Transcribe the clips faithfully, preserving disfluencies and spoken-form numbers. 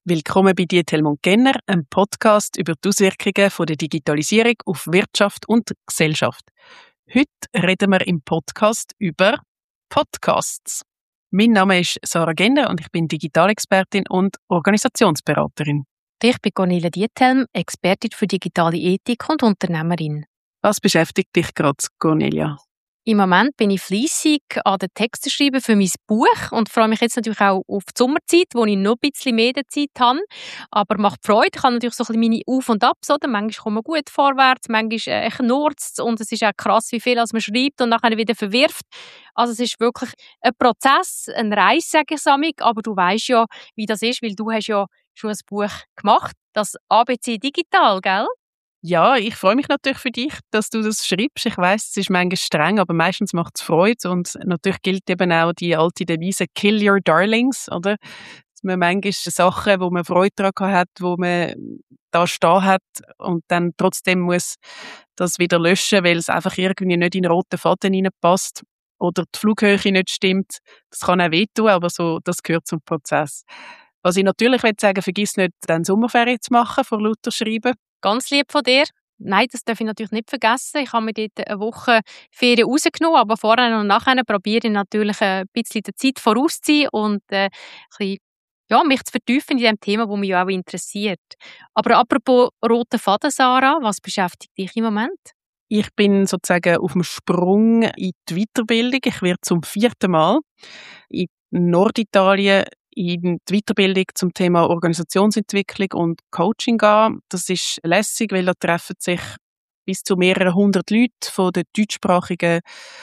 Willkommen bei «Die Helmut Genner», einem Podcast über die Auswirkungen von der Digitalisierung auf Wirtschaft und Gesellschaft. Heute reden wir im Podcast über Podcasts. Mein Name ist Sarah Genner und ich bin Digitalexpertin und Organisationsberaterin. Ich bin Cornelia Diethelm, Expertin für digitale Ethik und Unternehmerin. Was beschäftigt dich gerade, Cornelia? Im Moment bin ich fleissig an den Texten schreiben für mein Buch und freue mich jetzt natürlich auch auf die Sommerzeit, wo ich noch ein bisschen mehr Zeit habe. Aber macht Freude. Ich habe natürlich so ein bisschen meine Auf- und Abs. Oder? Manchmal kommen wir gut vorwärts, manchmal äh, knurrt es und es ist auch krass, wie viel als man schreibt und nachher wieder verwirft. Also es ist wirklich ein Prozess, eine Reise, sage ich samig. Aber du weißt ja, wie das ist, weil du hast ja schon ein Buch gemacht, das A B C Digital, gell? Ja, ich freue mich natürlich für dich, dass du das schreibst. Ich weiss, es ist manchmal streng, aber meistens macht es Freude. Und natürlich gilt eben auch die alte Devise «Kill your darlings», oder? Dass man manchmal Sachen, wo man Freude daran hat, wo man da stehen hat und dann trotzdem muss das wieder löschen, weil es einfach irgendwie nicht in den roten Faden hineinpasst oder die Flughöhe nicht stimmt. Das kann auch wehtun, aber so, das gehört zum Prozess. Was ich natürlich sagen will, vergiss nicht, dann Sommerferien zu machen, vor lauter Schreiben. Ganz lieb von dir. Nein, das darf ich natürlich nicht vergessen. Ich habe mir dort eine Woche Ferien rausgenommen, aber vorher und nachher probiere ich natürlich ein bisschen die Zeit vorauszuziehen und äh, ein bisschen, ja, mich zu vertiefen in dem Thema, das mich ja auch interessiert. Aber apropos roten Faden, Sarah, was beschäftigt dich im Moment? Ich bin sozusagen auf dem Sprung in die Weiterbildung. Ich werde zum vierten Mal in Norditalien in die Weiterbildung zum Thema Organisationsentwicklung und Coaching gehen. Das ist lässig, weil da treffen sich bis zu mehreren hundert Leute von der deutschsprachigen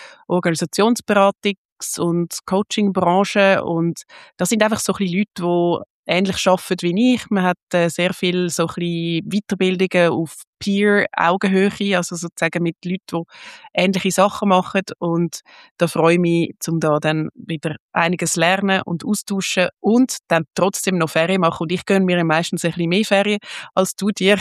Organisationsberatungs- und Coachingbranche. Und das sind einfach so ein bisschen Leute, die ähnlich arbeiten wie ich. Man hat äh, sehr viel so ein bisschen Weiterbildungen auf Peer-Augenhöhe, also sozusagen mit Leuten, die ähnliche Sachen machen. Und da freue ich mich, um da dann wieder einiges lernen und austauschen und dann trotzdem noch Ferien machen. Und ich gönne mir meistens ein bisschen mehr Ferien als du dir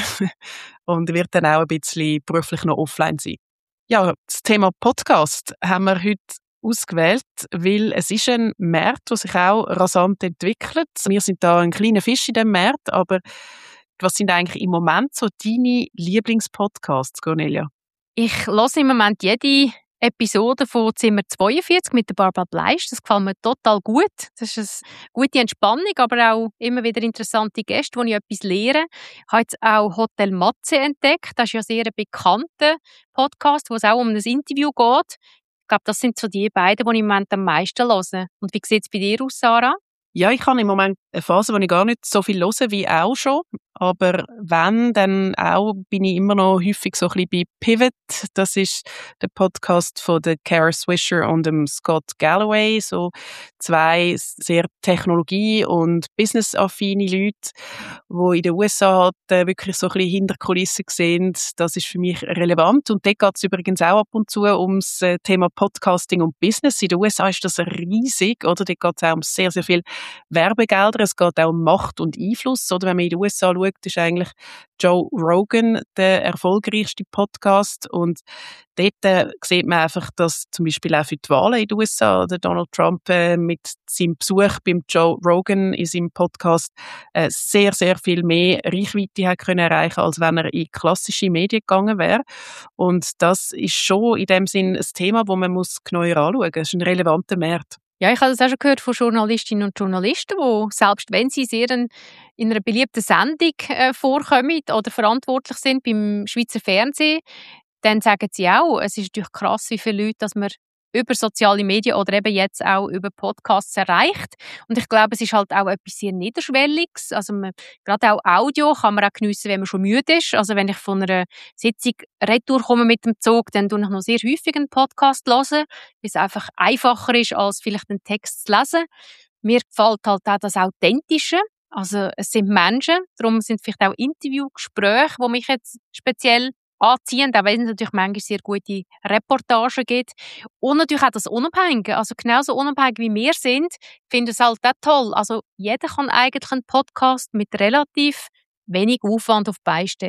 und werde dann auch ein bisschen beruflich noch offline sein. Ja, das Thema Podcast haben wir heute ausgewählt, weil es ist ein Markt, der sich auch rasant entwickelt. Wir sind da ein kleiner Fisch in diesem Markt, aber was sind eigentlich im Moment so deine Lieblingspodcasts, Cornelia? Ich höre im Moment jede Episode von Zimmer zweiundvierzig mit der Barbara Bleisch. Das gefällt mir total gut. Das ist eine gute Entspannung, aber auch immer wieder interessante Gäste, wo ich etwas lehre. Ich habe jetzt auch Hotel Matze entdeckt. Das ist ja sehr ein bekannter Podcast, wo es auch um ein Interview geht. Ich glaube, das sind so die beiden, die ich im Moment am meisten höre. Und wie sieht es bei dir aus, Sarah? Ja, ich habe im Moment eine Phase, wo ich gar nicht so viel höre wie auch schon. Aber wenn, dann auch bin ich immer noch häufig so ein bisschen bei Pivot. Das ist der Podcast von der Kara Swisher und dem Scott Galloway. So zwei sehr technologie- und businessaffine Leute, die in den U S A halt äh, wirklich so ein bisschen hinter Kulissen sehen. Das ist für mich relevant. Und dort geht es übrigens auch ab und zu ums äh, Thema Podcasting und Business. In den U S A ist das riesig, oder? Dort geht es auch um sehr, sehr viel Werbegelder. Es geht auch um Macht und Einfluss. Oder wenn man in den U S A schaut, ist eigentlich Joe Rogan der erfolgreichste Podcast. Und dort äh, sieht man einfach, dass zum Beispiel auch für die Wahlen in den U S A der Donald Trump äh, mit seinem Besuch beim Joe Rogan in seinem Podcast äh, sehr, sehr viel mehr Reichweite hat können erreichen, als wenn er in klassische Medien gegangen wäre. Und das ist schon in dem Sinn ein Thema, das man muss genauer anschauen muss. Es ist ein relevanter Markt. Ja, ich habe das auch schon gehört von Journalistinnen und Journalisten, die selbst wenn sie sehr in einer beliebten Sendung äh, vorkommen oder verantwortlich sind beim Schweizer Fernsehen, dann sagen sie auch, es ist natürlich krass, wie viele Leute, dass man über soziale Medien oder eben jetzt auch über Podcasts erreicht. Und ich glaube, es ist halt auch etwas sehr Niederschwelliges. Also man, gerade auch Audio kann man auch geniessen, wenn man schon müde ist. Also wenn ich von einer Sitzung retour komme mit dem Zug, dann tue ich noch sehr häufig einen Podcast hören, weil es einfach einfacher ist, als vielleicht einen Text zu lesen. Mir gefällt halt auch das Authentische. Also es sind Menschen, darum sind vielleicht auch Interviewgespräche, die mich jetzt speziell anziehend, auch wenn es natürlich manchmal sehr gute Reportagen gibt. Und natürlich auch das Unabhängige. Also genauso unabhängig wie wir sind, finde ich es halt auch toll. Also jeder kann eigentlich einen Podcast mit relativ wenig Aufwand auf die Beine stellen.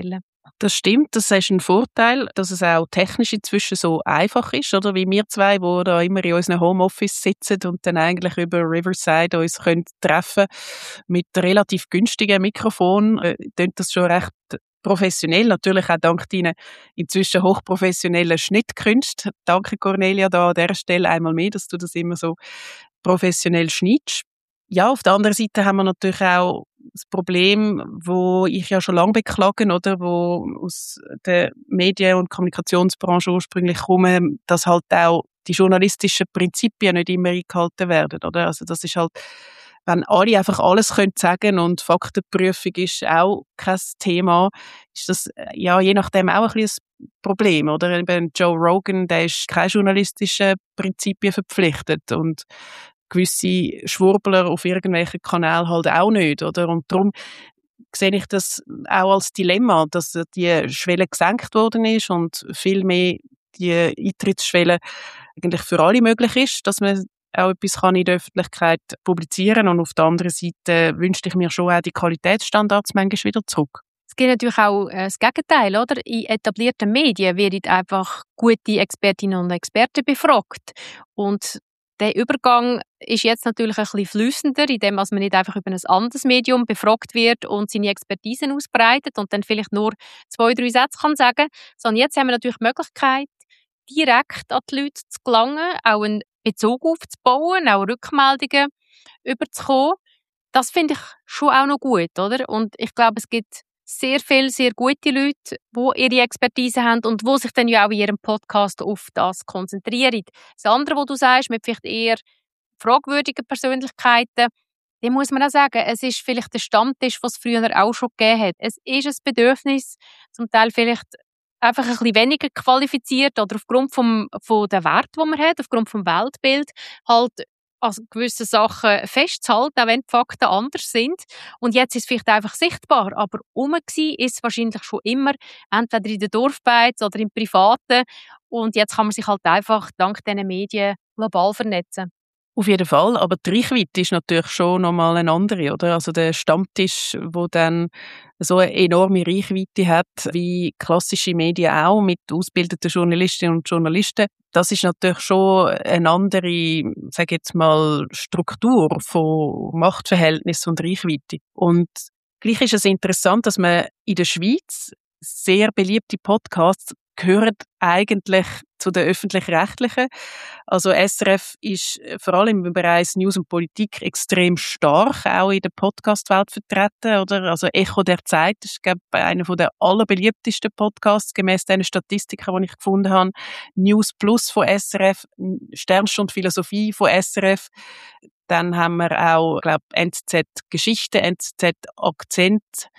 Das stimmt, das ist ein Vorteil, dass es auch technisch inzwischen so einfach ist, oder? Wie wir zwei, die da immer in unserem Homeoffice sitzen und dann eigentlich über Riverside uns können treffen mit relativ günstigen Mikrofon, äh, klingt das schon recht professionell, natürlich auch dank deinen inzwischen hochprofessionellen Schnittkünsten. Danke Cornelia da an dieser Stelle einmal mehr, dass du das immer so professionell schneidest. Ja, auf der anderen Seite haben wir natürlich auch das Problem, wo ich ja schon lange beklagen, oder, wo aus der Medien- und Kommunikationsbranche ursprünglich kommen, dass halt auch die journalistischen Prinzipien nicht immer eingehalten werden, oder? Also das ist halt, wenn alle einfach alles können sagen und Faktenprüfung ist auch kein Thema, ist das ja je nachdem auch ein bisschen ein Problem, oder? Eben Joe Rogan, der ist kein journalistischen Prinzipien verpflichtet und gewisse Schwurbler auf irgendwelchen Kanälen halt auch nicht, oder? Und darum sehe ich das auch als Dilemma, dass die Schwelle gesenkt worden ist und viel mehr die Eintrittsschwelle eigentlich für alle möglich ist, dass man auch etwas kann in der Öffentlichkeit publizieren, und auf der anderen Seite wünschte ich mir schon auch die Qualitätsstandards manchmal wieder zurück. Es gibt natürlich auch äh, das Gegenteil, oder? In etablierten Medien werden einfach gute Expertinnen und Experten befragt. Und der Übergang ist jetzt natürlich ein bisschen fließender, indem man nicht einfach über ein anderes Medium befragt wird und seine Expertisen ausbreitet und dann vielleicht nur zwei, drei Sätze kann sagen, sondern jetzt haben wir natürlich die Möglichkeit, direkt an die Leute zu gelangen, auch einen Bezug aufzubauen, auch Rückmeldungen überzukommen. Das finde ich schon auch noch gut, oder? Und ich glaube, es gibt sehr viele, sehr gute Leute, die ihre Expertise haben und die sich dann ja auch in ihrem Podcast auf das konzentrieren. Das andere, was du sagst, mit vielleicht eher fragwürdigen Persönlichkeiten, dem muss man auch sagen, es ist vielleicht der Stammtisch, was es früher auch schon gegeben hat. Es ist ein Bedürfnis, zum Teil vielleicht einfach ein bisschen weniger qualifiziert oder aufgrund vom, von der Wert, die man hat, aufgrund vom Weltbild, halt an gewissen Sachen festzuhalten, auch wenn die Fakten anders sind. Und jetzt ist es vielleicht einfach sichtbar, aber rum gsi ist es wahrscheinlich schon immer, entweder in den Dorfbeiz oder im Privaten. Und jetzt kann man sich halt einfach dank diesen Medien global vernetzen. Auf jeden Fall, aber die Reichweite ist natürlich schon nochmal eine andere, oder? Also der Stammtisch, wo dann so eine enorme Reichweite hat, wie klassische Medien auch, mit ausgebildeten Journalistinnen und Journalisten, das ist natürlich schon eine andere, sage jetzt mal, Struktur von Machtverhältnissen und Reichweite. Und gleich ist es interessant, dass man in der Schweiz sehr beliebte Podcasts gehören eigentlich zu den Öffentlich-Rechtlichen. Also S R F ist vor allem im Bereich News und Politik extrem stark, auch in der Podcast-Welt vertreten, oder? Also Echo der Zeit ist, glaube ich, einer der allerbeliebtesten Podcasts, gemäss den Statistiken, die ich gefunden habe. News Plus von S R F, Sternstunde Philosophie von S R F. Dann haben wir auch, glaube N Z Z Geschichte, N Z Z Akzent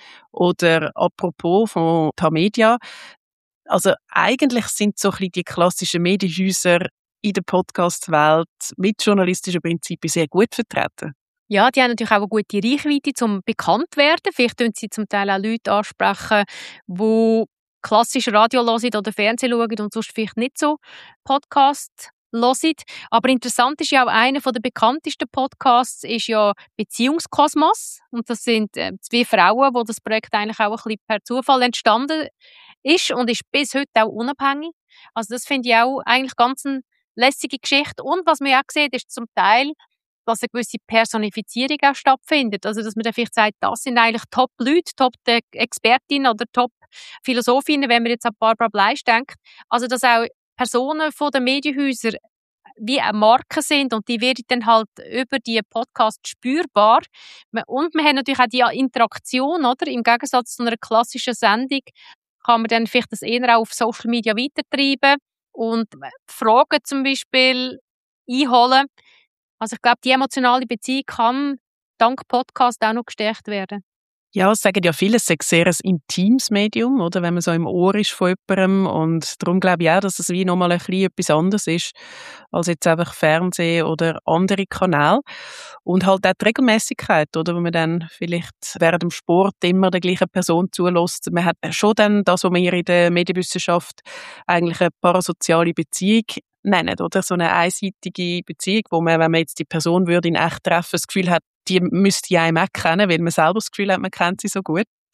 oder Apropos von Tamedia. Also eigentlich sind so ein bisschen die klassischen Medienhäuser in der Podcast-Welt mit journalistischen Prinzipien sehr gut vertreten. Ja, die haben natürlich auch eine gute Reichweite, um bekannt zu werden. Vielleicht können sie zum Teil auch Leute ansprechen, die klassisch Radio hören oder Fernsehen schauen und sonst vielleicht nicht so Podcast hören. Aber interessant ist ja auch, einer der bekanntesten Podcasts ist ja Beziehungskosmos. Und das sind äh, zwei Frauen, wo das Projekt eigentlich auch ein bisschen per Zufall entstanden ist und ist bis heute auch unabhängig. Also das finde ich auch eigentlich ganz eine lässige Geschichte. Und was man ja auch sieht, ist zum Teil, dass eine gewisse Personifizierung auch stattfindet. Also dass man dann vielleicht sagt, das sind eigentlich Top-Leute, Top-Expertinnen oder Top-Philosophinnen, wenn man jetzt an Barbara Bleisch denkt. Also dass auch Personen von den Medienhäusern wie eine Marke sind und die werden dann halt über die Podcasts spürbar. Und wir haben natürlich auch die Interaktion, oder? Im Gegensatz zu einer klassischen Sendung kann man dann vielleicht das eher auch auf Social Media weitertreiben und Fragen zum Beispiel einholen. Also ich glaube, die emotionale Beziehung kann dank Podcast auch noch gestärkt werden. Ja, es sagen ja viele, es sei sehr ein intimes Medium, oder? Wenn man so im Ohr ist von jemandem. Und darum glaube ich auch, dass es wie nochmal ein bisschen etwas anderes ist, als jetzt einfach Fernsehen oder andere Kanäle. Und halt auch die Regelmäßigkeit, oder? Wo man dann vielleicht während dem Sport immer der gleichen Person zulässt. Man hat schon dann das, was wir in der Medienwissenschaft eigentlich eine parasoziale Beziehung nennen, oder? So eine einseitige Beziehung, wo man, wenn man jetzt die Person würde in echt treffen, das Gefühl hat, die müsste ich einem auch kennen, weil man selber das Gefühl hat, man kennt sie so gut.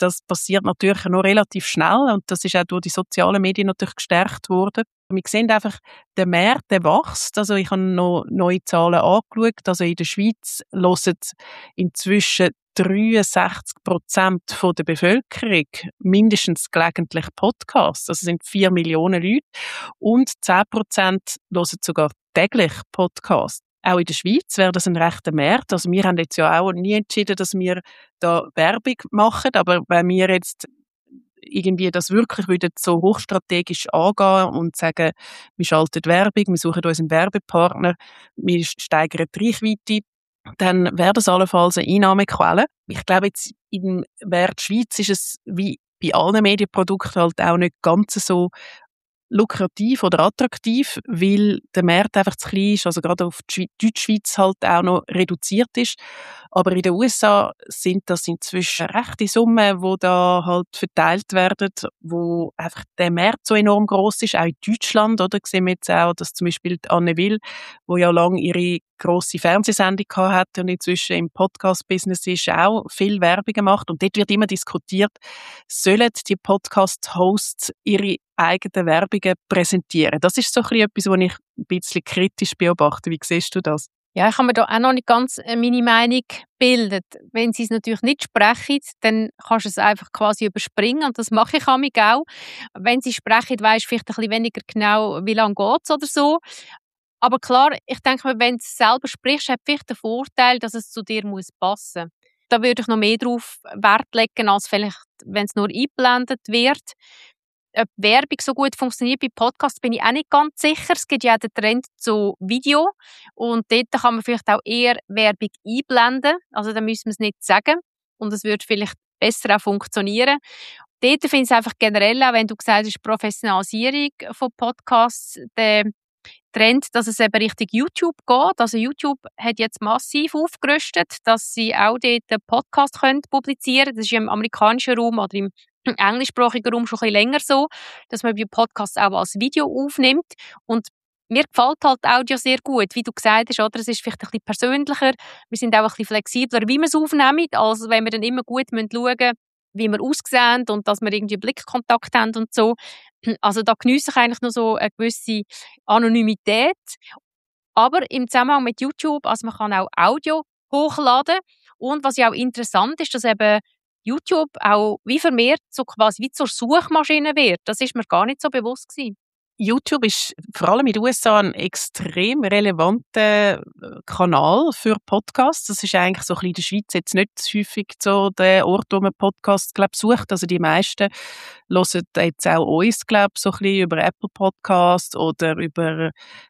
das passiert natürlich noch relativ schnell und das ist auch durch die sozialen Medien natürlich gestärkt worden. Wir sehen einfach, der Markt, der wächst. Also ich habe noch neue Zahlen angeschaut. Also in der Schweiz hören inzwischen dreiundsechzig Prozent der Bevölkerung mindestens gelegentlich Podcasts. Das sind vier Millionen Leute. Und zehn Prozent hören sogar täglich Podcasts. Auch in der Schweiz wäre das ein rechter Markt. Also wir haben jetzt ja auch nie entschieden, dass wir da Werbung machen. Aber wenn wir jetzt irgendwie das wirklich wieder so hochstrategisch angehen und sagen, wir schalten Werbung, wir suchen uns einen Werbepartner, wir steigern die Reichweite, dann wäre das allenfalls eine Einnahmequelle. Ich glaube, jetzt im Wert Schweiz ist es wie bei allen Medienprodukten halt auch nicht ganz so lukrativ oder attraktiv, weil der Markt einfach zu klein ist, also gerade auf die Deutschschweiz halt auch noch reduziert ist. Aber in den U S A sind das inzwischen rechte Summen, die da halt verteilt werden, wo einfach der Markt so enorm groß ist, auch in Deutschland, oder? Sehen wir jetzt auch, dass zum Beispiel Anne Will, wo ja lange ihre grosse Fernsehsendung gehabt hat und inzwischen im Podcast-Business ist, auch viel Werbung gemacht. Und dort wird immer diskutiert, sollen die Podcast-Hosts ihre eigenen Werbungen präsentieren? Das ist so ein bisschen etwas, was ich ein bisschen kritisch beobachte. Wie siehst du das? Ja, ich habe mir da auch noch nicht ganz meine Meinung gebildet. Wenn sie es natürlich nicht sprechen, dann kannst du es einfach quasi überspringen und das mache ich amig auch. Wenn sie sprechen, weisst du vielleicht ein bisschen weniger genau, wie lange geht es oder so. Aber klar, ich denke mir, wenn du es selber sprichst, hat vielleicht den Vorteil, dass es zu dir muss passen. Da würde ich noch mehr drauf Wert legen, als vielleicht, wenn es nur eingeblendet wird. Ob Werbung so gut funktioniert bei Podcasts, bin ich auch nicht ganz sicher. Es gibt ja auch den Trend zu Video und dort kann man vielleicht auch eher Werbung einblenden. Also da müssen wir es nicht sagen und es würde vielleicht besser auch funktionieren. Dort finde ich es einfach generell, auch wenn du gesagt hast, Professionalisierung von Podcasts, der Trend, dass es eben Richtung YouTube geht. Also YouTube hat jetzt massiv aufgerüstet, dass sie auch dort einen Podcast können publizieren können. Das ist ja im amerikanischen Raum oder im englischsprachigen Raum schon ein bisschen länger so, dass man bei Podcasts auch als Video aufnimmt. Und mir gefällt halt Audio sehr gut, wie du gesagt hast, oder? Es ist vielleicht ein bisschen persönlicher. Wir sind auch ein bisschen flexibler, wie wir es aufnehmen. Also wenn wir dann immer gut schauen müssen, wie wir aussehen und dass wir irgendwie Blickkontakt haben und so. Also da geniesse ich eigentlich noch so eine gewisse Anonymität. Aber im Zusammenhang mit YouTube, also man kann auch Audio hochladen. Und was ja auch interessant ist, dass eben YouTube auch wie vermehrt so quasi wie zur Suchmaschine wird. Das ist mir gar nicht so bewusst gewesen. YouTube ist vor allem in den U S A ein extrem relevanter Kanal für Podcasts. Das ist eigentlich so ein bisschen in der Schweiz jetzt nicht häufig so der Ort, wo man Podcasts, glaube ich, sucht. Also die meisten hören jetzt auch uns, glaube ich, so ein bisschen über Apple Podcasts oder über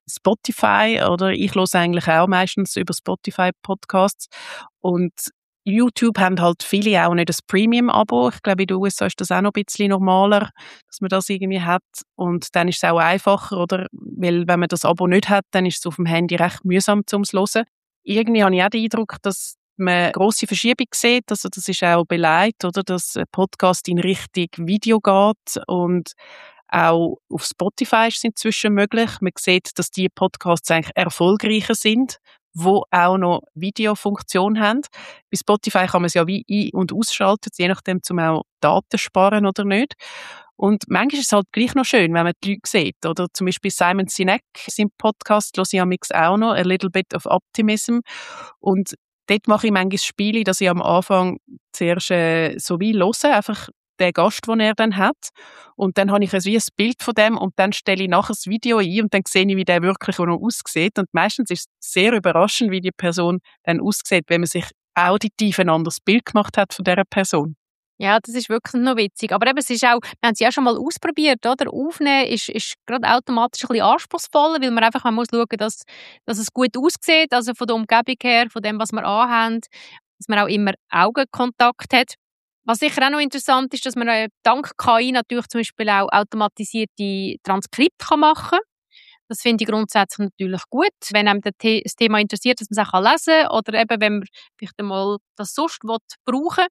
Spotify. Oder ich höre eigentlich auch meistens über Spotify Podcasts. Und YouTube haben halt viele auch nicht das Premium-Abo. Ich glaube, in den U S A ist das auch noch ein bisschen normaler, dass man das irgendwie hat. Und dann ist es auch einfacher, oder? Weil, wenn man das Abo nicht hat, dann ist es auf dem Handy recht mühsam zum Hören. Irgendwie habe ich auch den Eindruck, dass man eine grosse Verschiebung sieht. Also, das ist auch beleidigt, oder? Dass ein Podcast in Richtung Video geht. Und auch auf Spotify ist es inzwischen möglich. Man sieht, dass die Podcasts eigentlich erfolgreicher sind, wo auch noch Videofunktion haben. Bei Spotify kann man es ja wie ein- und ausschalten, je nachdem, um auch Daten sparen oder nicht. Und manchmal ist es halt gleich noch schön, wenn man die Leute sieht. Oder zum Beispiel Simon Sinek, sein Podcast, höre ich amix auch noch, A Little Bit of Optimism. Und dort mache ich manchmal Spiele, dass ich am Anfang zuerst äh, so wie höre, einfach den Gast, den er dann hat. Und dann habe ich ein, wie ein Bild von dem und dann stelle ich nachher das Video ein und dann sehe ich, wie der wirklich noch aussieht. Und meistens ist es sehr überraschend, wie die Person dann aussieht, wenn man sich auditiv ein anderes Bild gemacht hat von dieser Person. Ja, das ist wirklich noch witzig. Aber eben, es ist auch, wir haben es ja schon mal ausprobiert, oder? Aufnehmen ist, ist gerade automatisch ein bisschen anspruchsvoller, weil man einfach man muss schauen, dass, dass es gut aussieht, also von der Umgebung her, von dem, was wir anhaben, dass man auch immer Augenkontakt hat. Was sicher auch noch interessant ist, dass man äh, dank K I natürlich zum Beispiel auch automatisierte Transkripte kann machen kann. Das finde ich grundsätzlich natürlich gut, wenn einem das Thema interessiert, dass man es auch lesen kann oder eben, wenn man vielleicht einmal das sonst brauchen will.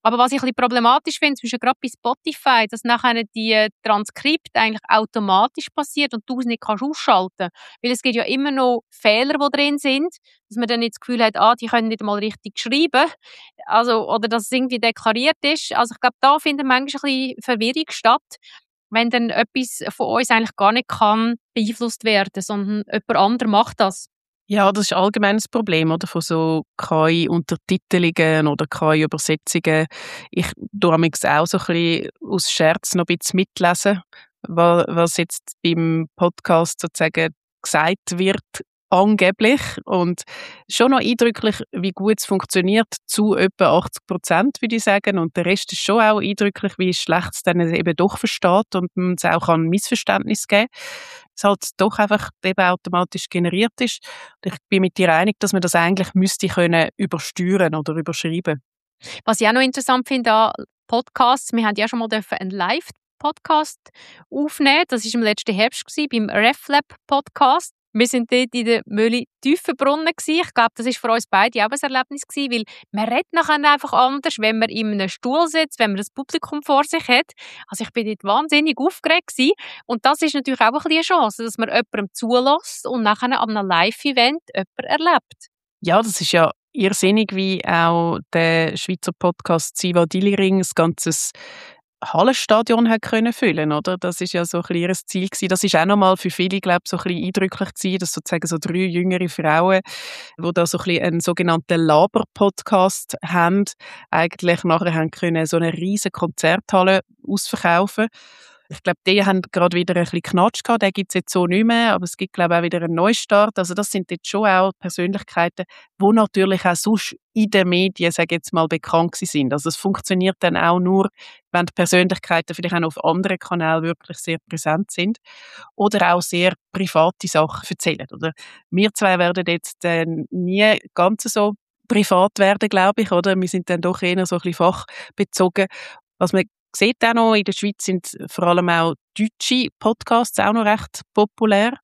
Aber was ich ein bisschen problematisch finde, zum Beispiel gerade bei Spotify, dass nachher die Transkript eigentlich automatisch passiert und du es nicht kannst ausschalten. Weil es gibt ja immer noch Fehler, die drin sind, dass man dann nicht das Gefühl hat, ah, die können nicht mal richtig schreiben. Also, oder dass es irgendwie deklariert ist. Also ich glaube, da findet manchmal ein bisschen Verwirrung statt, wenn dann etwas von uns eigentlich gar nicht kann beeinflusst werden, sondern jemand anderes macht das. Ja, das ist ein allgemeines Problem, oder? Von so K I-Untertitelungen oder K I-Übersetzungen. Ich tue manchmal auch so ein bisschen aus Scherz noch ein bisschen mitlesen, wa- was jetzt beim Podcast sozusagen gesagt wird, angeblich. Und schon noch eindrücklich, wie gut es funktioniert, zu etwa achtzig Prozent, würde ich sagen. Und der Rest ist schon auch eindrücklich, wie schlecht es dann eben doch versteht und man es auch ein Missverständnis geben kann. Es halt doch einfach eben automatisch generiert ist. Ich bin mit dir einig, dass man das eigentlich müsste können übersteuern oder überschreiben. Was ich auch noch interessant finde an Podcasts, wir haben ja schon mal einen Live-Podcast aufnehmen. Das war im letzten Herbst gewesen, beim RefLab-Podcast. Wir sind dort in der Mühle Tiefenbrunnen gewesen. Ich glaube, das war für uns beide auch ein Erlebnis gewesen, weil man redet nachher einfach anders, wenn man in einem Stuhl sitzt, wenn man das Publikum vor sich hat. Also ich bin dort wahnsinnig aufgeregt gewesen. Und das ist natürlich auch ein bisschen eine Chance, dass man jemandem zulässt und nachher an einem Live-Event jemanden erlebt. Ja, das ist ja irrsinnig, wie auch der Schweizer Podcast Siva Diliring das ganze Hallenstadion hat können füllen, oder? Das ist ja so ein bisschen ihr Ziel gewesen. Das ist auch nochmal für viele, glaube ich, so ein bisschen eindrücklich gewesen, dass sozusagen so drei jüngere Frauen, die da so ein bisschen einen sogenannten Laber-Podcast haben, eigentlich nachher haben können so eine riesen Konzerthalle ausverkaufen. Ich glaube, die haben gerade wieder ein bisschen Knatsch gehabt, den gibt es jetzt so nicht mehr, aber es gibt, glaube ich, auch wieder einen Neustart. Also das sind jetzt schon auch Persönlichkeiten, die natürlich auch sonst in den Medien, sage ich jetzt mal, bekannt sind. Also es funktioniert dann auch nur, wenn die Persönlichkeiten vielleicht auch auf anderen Kanälen wirklich sehr präsent sind oder auch sehr private Sachen erzählen. Oder? Wir zwei werden jetzt äh, nie ganz so privat werden, glaube ich, oder? Wir sind dann doch eher so ein bisschen fachbezogen. Was man sieht auch noch, in der Schweiz sind vor allem auch deutsche Podcasts auch noch recht populär.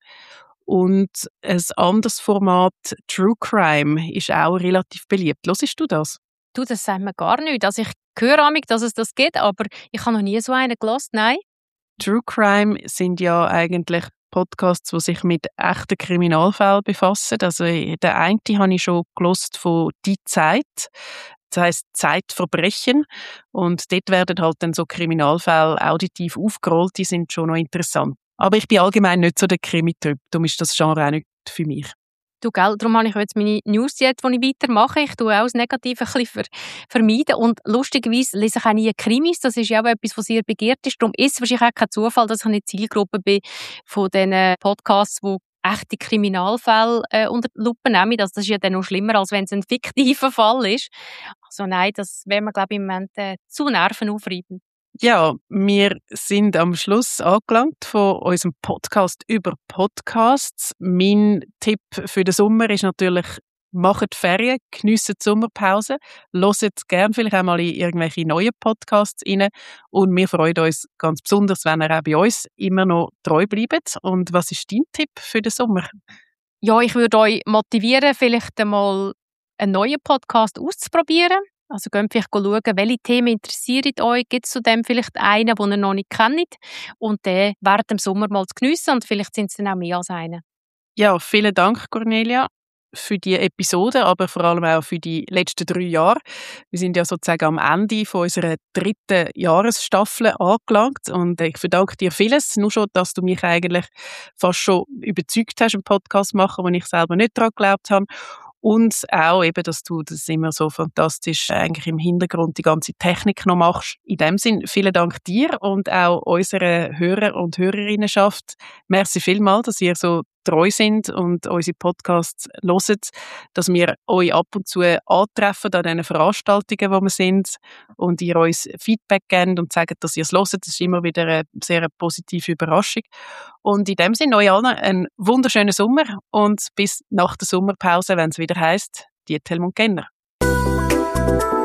Und ein anderes Format, True Crime, ist auch relativ beliebt. Hörst du das? Du, das sagt mir gar nicht. Also ich höre amig, dass es das gibt, aber ich habe noch nie so einen gehört, nein. True Crime sind ja eigentlich Podcasts, die sich mit echten Kriminalfällen befassen. Also der eine habe ich schon gehört von «Die Zeit». Das heisst Zeitverbrechen. Und dort werden halt dann so Kriminalfälle auditiv aufgerollt. Die sind schon noch interessant. Aber ich bin allgemein nicht so der Krimi-Typ. Darum ist das Genre auch nicht für mich. Du, gell, darum habe ich jetzt meine News jetzt, die ich weitermache. Ich tue auch das Negative ein bisschen ver- vermeiden. Und lustigerweise lese ich auch nie Krimis. Das ist ja auch etwas, was sehr begehrt ist. Darum ist es wahrscheinlich auch kein Zufall, dass ich eine Zielgruppe bin von diesen Podcasts, die echte Kriminalfälle äh, unter die Lupe nehmen. Das ist ja dann noch schlimmer, als wenn es ein fiktiver Fall ist. Also nein, das wäre mir, glaube ich, im Moment äh, zu nervenaufreibend. Ja, wir sind am Schluss angelangt von unserem Podcast über Podcasts. Mein Tipp für den Sommer ist natürlich, macht Ferien, geniessen die Sommerpause, hört gerne vielleicht auch mal in irgendwelche neuen Podcasts rein und wir freuen uns ganz besonders, wenn ihr auch bei uns immer noch treu bleibt. Und was ist dein Tipp für den Sommer? Ja, ich würde euch motivieren, vielleicht einmal einen neuen Podcast auszuprobieren. Also geht vielleicht schauen, welche Themen interessieren euch. Gibt es zu dem vielleicht einen, den ihr noch nicht kennt? Und den während dem Sommer mal zu geniessen. Und vielleicht sind es dann auch mehr als einen. Ja, vielen Dank, Cornelia, für die Episode, aber vor allem auch für die letzten drei Jahre. Wir sind ja sozusagen am Ende von unserer dritten Jahresstaffel angelangt und ich verdanke dir vieles, nur schon, dass du mich eigentlich fast schon überzeugt hast, einen Podcast zu machen, wo ich selber nicht daran geglaubt habe. Und auch eben, dass du das immer so fantastisch eigentlich im Hintergrund die ganze Technik noch machst. In dem Sinn, vielen Dank dir und auch unserer Hörer- und Hörerinnenschaft. Merci vielmals, dass ihr so treu sind und unsere Podcasts hört, dass wir euch ab und zu antreffen an diesen Veranstaltungen, wo wir sind und ihr uns Feedback gebt und sagt, dass ihr es hört. Das ist immer wieder eine sehr positive Überraschung. Und in dem Sinne euch allen einen wunderschönen Sommer und bis nach der Sommerpause, wenn es wieder heisst, die Helmut Kenner.